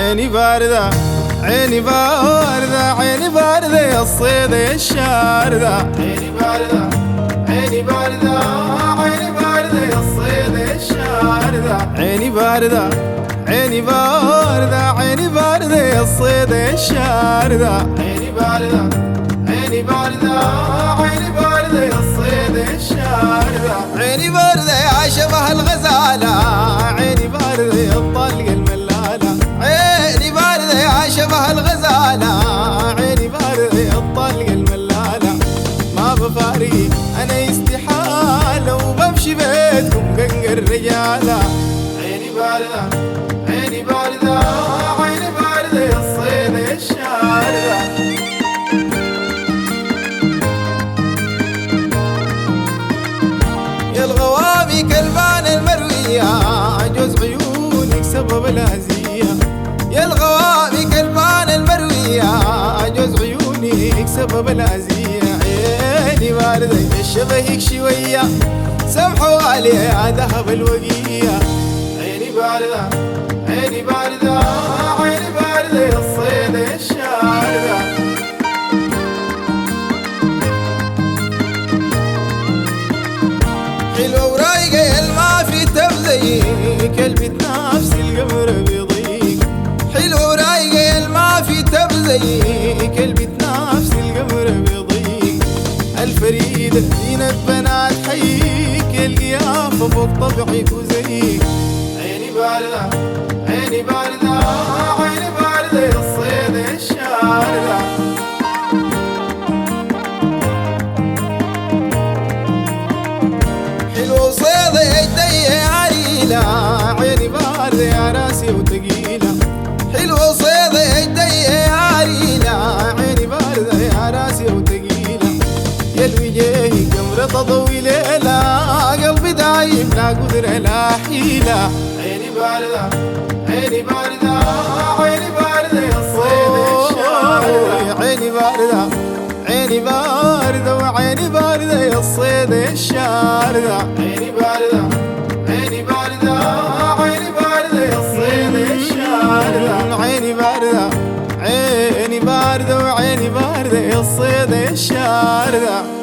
عيني باردة عيني باردة عيني باردة يا الصيد يا الشاردة. عيني باردة عيني باردة عيني باردة يا الصيد يا الشاردة. عيني باردة عيني باردة عيني باردة يا الصيد يا الشاردة. عيني باردة عيني باردة عيني باردة يا الصيد يا الشاردة. عيني باردة يا شبه الغزالة عيني باردة يا الطلق الملالة. عيني باردة يا شبه الغزالة عيني باردة يا الطلق الملالة. ما بفارق أنا استحالة وبمشي بيتكم قنقر رجالة. عيني باردة عيني باردة عيني باردة يا الصيد يا الشاردة. يا الغوامي كلبان المروية جوز عيونك سبب الأذية. يا الغوامي كلبان المروية جوز عيونك سبب الأذية. عيني باردة شبهك شوية سمحوا عليها ذهب الوقية. عيني باردة عيني باردة عيني باردة يا الصيد يا الشاردة. حلوة ورايقة يا ما في تبذيك قلبي نفس القمر بيضيق. حلوة ورايقة يا ما في تبذيك قلبي نفس القمر بيضيق. الفريدة زينة بنات حيك القيافة فوق طبعك وزيك. عيني باردة عيني باردة عيني باردة يا الصيد يا الشاردة. حلو صيدة يدي يا عريلة عيني باردة يا راسي وثقيلة. حلو صيدة يدي يا عريلة عيني باردة يا راسي وثقيلة. يا الوجيه قمرة طويلة لا قلبي دايم لا قدرة لا حيلة. عيني باردة عيني باردة عيني باردة يا الصيد يا الشاردة. عيني باردة عيني باردة وعيني باردة يا الصيد يا الشاردة. عيني باردة عيني باردة عيني باردة يا الصيد يا الشاردة. عيني باردة عيني باردة وعيني باردة يا الصيد يا الشاردة.